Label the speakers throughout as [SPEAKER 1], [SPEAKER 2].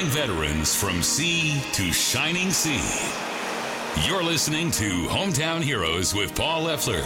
[SPEAKER 1] veterans from sea to shining sea. You're listening to Hometown Heroes with Paul Leffler.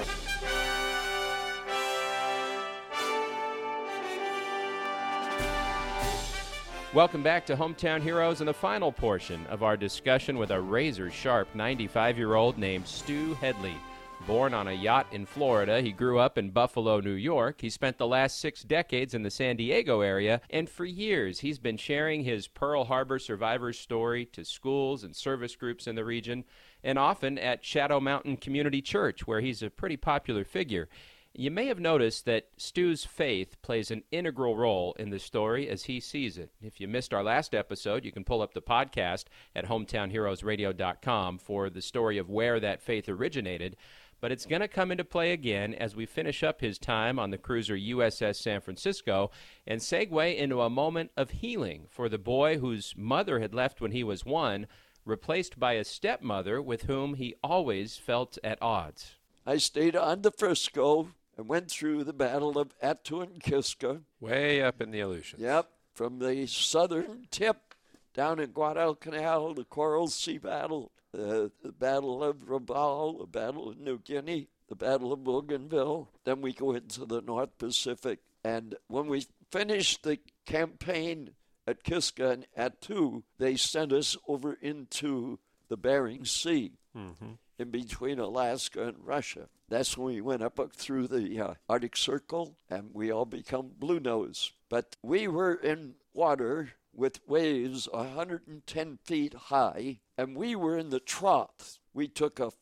[SPEAKER 2] Welcome back to Hometown Heroes and the final portion of our discussion with a razor-sharp 95-year-old named Stu Headley. Born on a yacht in Florida, he grew up in Buffalo, New York. He spent the last 6 decades in the San Diego area, and for years he's been sharing his Pearl Harbor survivors' story to schools and service groups in the region, and often at Shadow Mountain Community Church, where he's a pretty popular figure. You may have noticed that Stu's faith plays an integral role in the story as he sees it. If you missed our last episode, you can pull up the podcast at hometownheroesradio.com for the story of where that faith originated. But it's going to come into play again as we finish up his time on the cruiser USS San Francisco and segue into a moment of healing for the boy whose mother had left when he was 1, replaced by a stepmother with whom he always felt at odds.
[SPEAKER 3] I stayed on the Frisco and went through the Battle of Attuan-Kiska.
[SPEAKER 4] Way up in the Aleutians.
[SPEAKER 3] Yep, from the southern tip down in Guadalcanal, the Coral Sea Battle, the Battle of Rabaul, the Battle of New Guinea, the Battle of Bougainville. Then we go into the North Pacific. And when we finished the campaign at Kiska and Attu, they sent us over into the Bering Sea. Mm-hmm. In between Alaska and Russia. That's when we went up through the Arctic Circle, and we all become blue nose. But we were in water with waves 110 feet high, and we were in the trough. We took a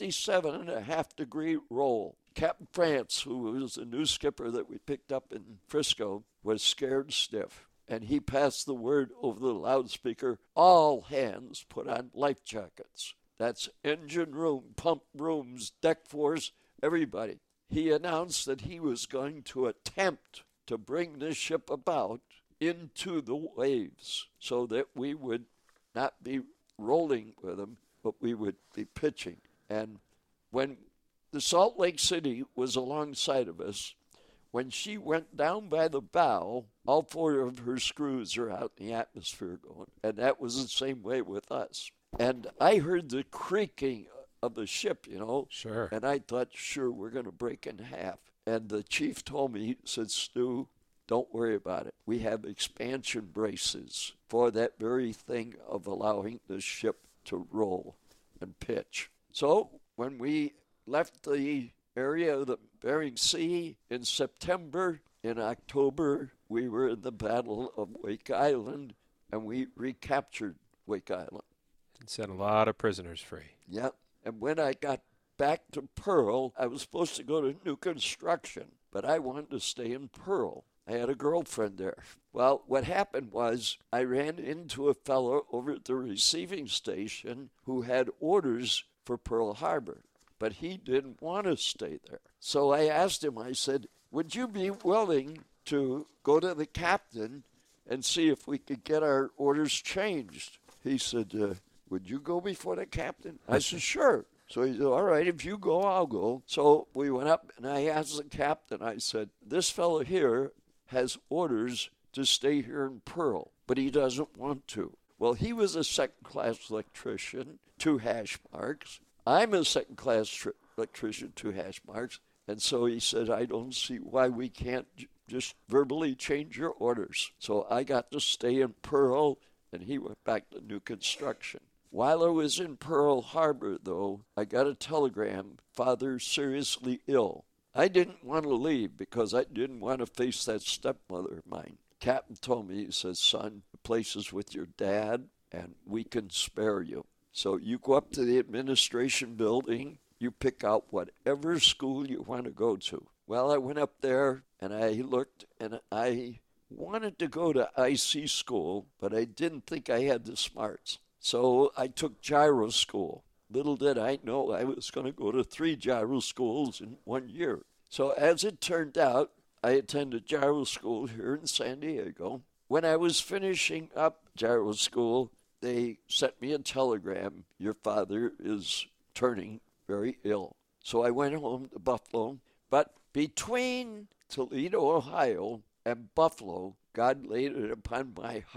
[SPEAKER 3] 57.5-degree roll. Captain France, who was the new skipper that we picked up in Frisco, was scared stiff. And he passed the word over the loudspeaker, all hands put on life jackets. That's engine room, pump rooms, deck force, everybody. He announced that he was going to attempt to bring the ship about into the waves so that we would not be rolling with them, but we would be pitching. And when the Salt Lake City was alongside of us, when she went down by the bow, all 4 of her screws are out in the atmosphere going. And that was the same way with us. And I heard the creaking of the ship, you know.
[SPEAKER 4] Sure.
[SPEAKER 3] And I thought, sure, we're going to break in half. And the chief told me, he said, Stu, don't worry about it. We have expansion braces for that very thing of allowing the ship to roll and pitch. So when we left the area of the Bering Sea in September, in October, we were in the Battle of Wake Island, and we recaptured Wake Island.
[SPEAKER 4] And set a lot of prisoners free.
[SPEAKER 3] Yep. And when I got back to Pearl, I was supposed to go to new construction, but I wanted to stay in Pearl. I had a girlfriend there. Well, what happened was I ran into a fellow over at the receiving station who had orders for Pearl Harbor, but he didn't want to stay there. So I asked him, I said, would you be willing to go to the captain and see if we could get our orders changed? He said, would you go before the captain? I said, sure. So he said, all right, if you go, I'll go. So we went up, and I asked the captain, I said, this fellow here has orders to stay here in Pearl, but he doesn't want to. Well, he was a second-class electrician, 2 hash marks. I'm a second-class electrician, 2 hash marks. And so he said, I don't see why we can't just verbally change your orders. So I got to stay in Pearl, and he went back to new construction. While I was in Pearl Harbor, though, I got a telegram, Father seriously ill. I didn't want to leave because I didn't want to face that stepmother of mine. Captain told me, he says, son, the place is with your dad, and we can spare you. So you go up to the administration building, you pick out whatever school you want to go to. Well, I went up there, and I looked, and I wanted to go to IC school, but I didn't think I had the smarts. So I took gyro school. Little did I know I was going to go to 3 gyro schools in 1 year. So as it turned out, I attended gyro school here in San Diego. When I was finishing up gyro school, they sent me a telegram, your father is turning very ill. So I went home to Buffalo. But between Toledo, Ohio, and Buffalo, God laid it upon my heart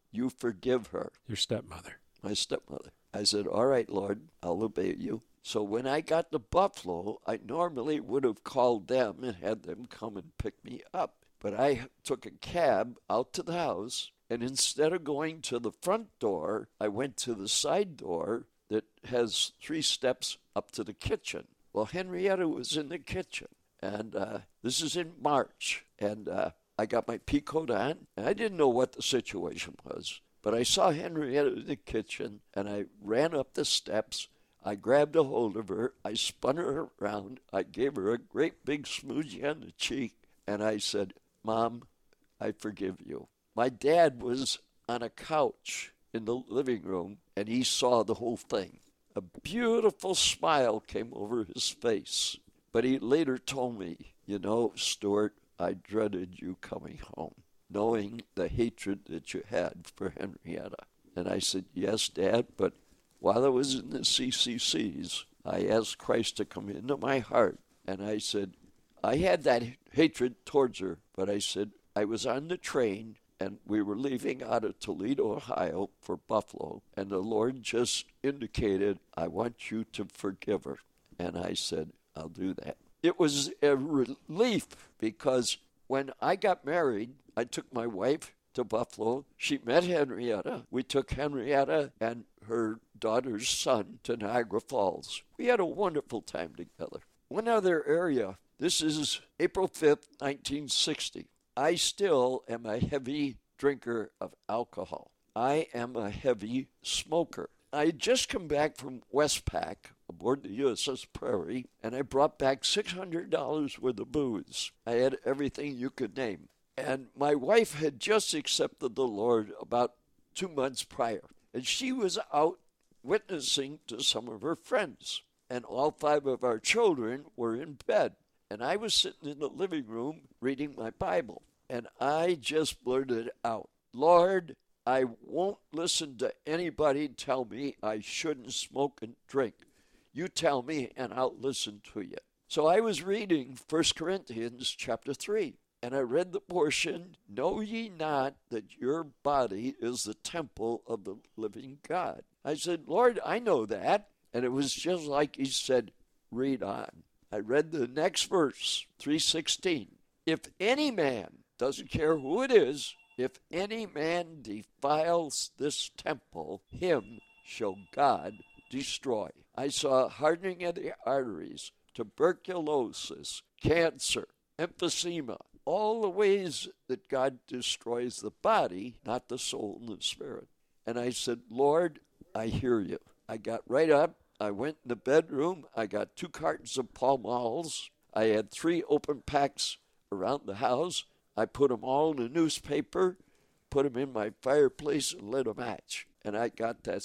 [SPEAKER 3] you forgive her.
[SPEAKER 4] Your stepmother.
[SPEAKER 3] My stepmother. I said, all right, Lord, I'll obey you. So when I got to Buffalo, I normally would have called them and had them come and pick me up. But I took a cab out to the house, and instead of going to the front door, I went to the side door that has 3 steps up to the kitchen. Well, Henrietta was in the kitchen, and this is in March, and I got my pea coat on, and I didn't know what the situation was. But I saw Henrietta in the kitchen, and I ran up the steps. I grabbed a hold of her. I spun her around. I gave her a great big smoochie on the cheek, and I said, Mom, I forgive you. My dad was on a couch in the living room, and he saw the whole thing. A beautiful smile came over his face. But he later told me, you know, Stuart, I dreaded you coming home, knowing the hatred that you had for Henrietta. And I said, yes, Dad, but while I was in the CCCs, I asked Christ to come into my heart. And I said, I had that hatred towards her, but I said, I was on the train, and we were leaving out of Toledo, Ohio for Buffalo, and the Lord just indicated, I want you to forgive her. And I said, I'll do that. It was a relief because when I got married, I took my wife to Buffalo. She met Henrietta. We took Henrietta and her daughter's son to Niagara Falls. We had a wonderful time together. One other area, this is April 5th, 1960. I still am a heavy drinker of alcohol. I am a heavy smoker. I had just come back from Westpac aboard the USS Prairie, and I brought back $600 worth of booze. I had everything you could name. And my wife had just accepted the Lord about 2 months prior. And she was out witnessing to some of her friends. And all 5 of our children were in bed. And I was sitting in the living room reading my Bible. And I just blurted out, Lord, I won't listen to anybody tell me I shouldn't smoke and drink. You tell me and I'll listen to you. So I was reading 1 Corinthians chapter 3. And I read the portion, know ye not that your body is the temple of the living God? I said, Lord, I know that. And it was just like he said, read on. I read the next verse, 3:16. If any man, doesn't care who it is, if any man defiles this temple, him shall God destroy. I saw hardening of the arteries, tuberculosis, cancer, emphysema, all the ways that God destroys the body, not the soul and the spirit. And I said, Lord, I hear you. I got right up. I went in the bedroom. I got 2 cartons of Pall Malls. I had 3 open packs around the house. I put them all in a newspaper, put them in my fireplace, and lit a match. And I got that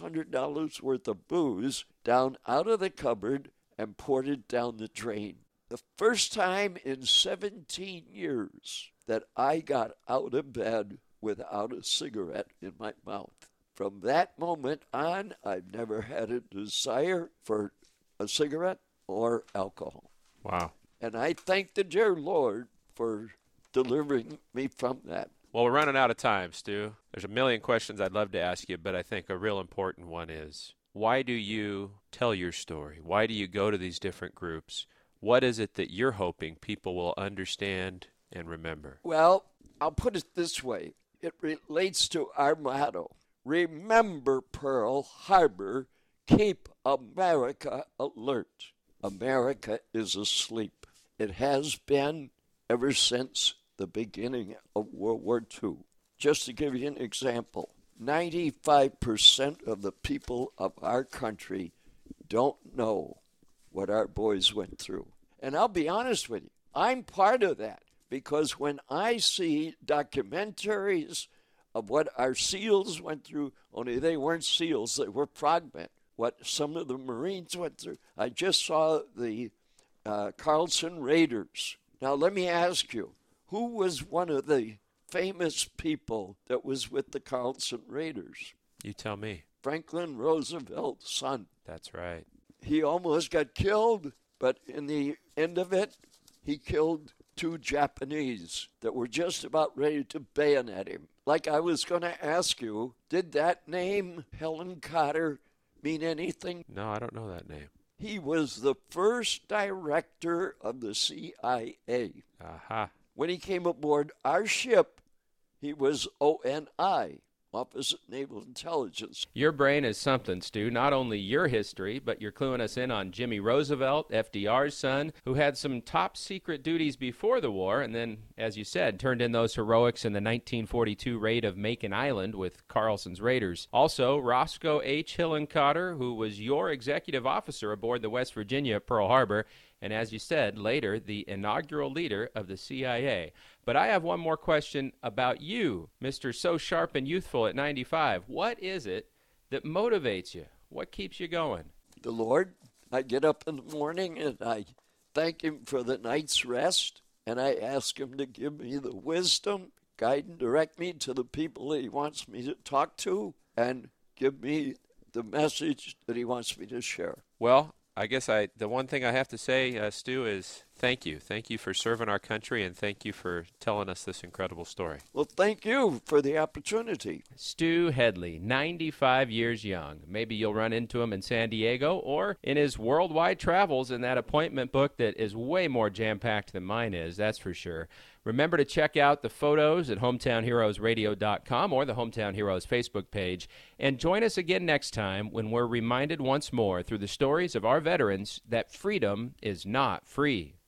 [SPEAKER 3] $600 worth of booze down out of the cupboard and poured it down the drain. The first time in 17 years that I got out of bed without a cigarette in my mouth. From that moment on, I've never had a desire for a cigarette or alcohol.
[SPEAKER 4] Wow.
[SPEAKER 3] And I thank the dear Lord for delivering me from that.
[SPEAKER 4] Well, we're running out of time, Stu. There's a million questions I'd love to ask you, but I think a real important one is, why do you tell your story? Why do you go to these different groups? What is it that you're hoping people will understand and remember?
[SPEAKER 3] Well, I'll put it this way. It relates to our motto. Remember Pearl Harbor, keep America alert. America is asleep. It has been ever since the beginning of World War II. Just to give you an example, 95% of the people of our country don't know what our boys went through. And I'll be honest with you, I'm part of that, because when I see documentaries of what our SEALs went through, only they weren't SEALs, they were frogmen, what some of the Marines went through. I just saw the Carlson Raiders. Now let me ask you, who was one of the famous people that was with the Carlson Raiders?
[SPEAKER 4] You tell me.
[SPEAKER 3] Franklin Roosevelt's son.
[SPEAKER 4] That's right.
[SPEAKER 3] He almost got killed, but in the end of it, he killed 2 Japanese that were just about ready to bayonet him. Like I was going to ask you, did that name, Helen Cotter, mean anything?
[SPEAKER 4] No, I don't know that name.
[SPEAKER 3] He was the first director of the CIA.
[SPEAKER 4] Aha.
[SPEAKER 3] When he came aboard our ship, he was ONI, Office of Naval Intelligence.
[SPEAKER 2] Your brain is something, Stu. Not only your history, but you're cluing us in on Jimmy Roosevelt, FDR's son, who had some top secret duties before the war, and then, as you said, turned in those heroics in the 1942 raid of Macon Island with Carlson's Raiders. Also, Roscoe H. Hillenkotter, who was your executive officer aboard the West Virginia at Pearl Harbor, and as you said, later, the inaugural leader of the CIA. But I have one more question about you, Mr. So Sharp and Youthful at 95. What is it that motivates you? What keeps you going?
[SPEAKER 3] The Lord. I get up in the morning and I thank Him for the night's rest, and I ask Him to give me the wisdom, guide and direct me to the people that He wants me to talk to, and give me the message that He wants me to share.
[SPEAKER 4] Well, I guess the one thing I have to say, Stu, is thank you. Thank you for serving our country, and thank you for telling us this incredible story.
[SPEAKER 3] Well, thank you for the opportunity.
[SPEAKER 2] Stu Headley, 95 years young. Maybe you'll run into him in San Diego or in his worldwide travels in that appointment book that is way more jam-packed than mine is, that's for sure. Remember to check out the photos at hometownheroesradio.com or the Hometown Heroes Facebook page. And join us again next time when we're reminded once more through the stories of our veterans that freedom is not free.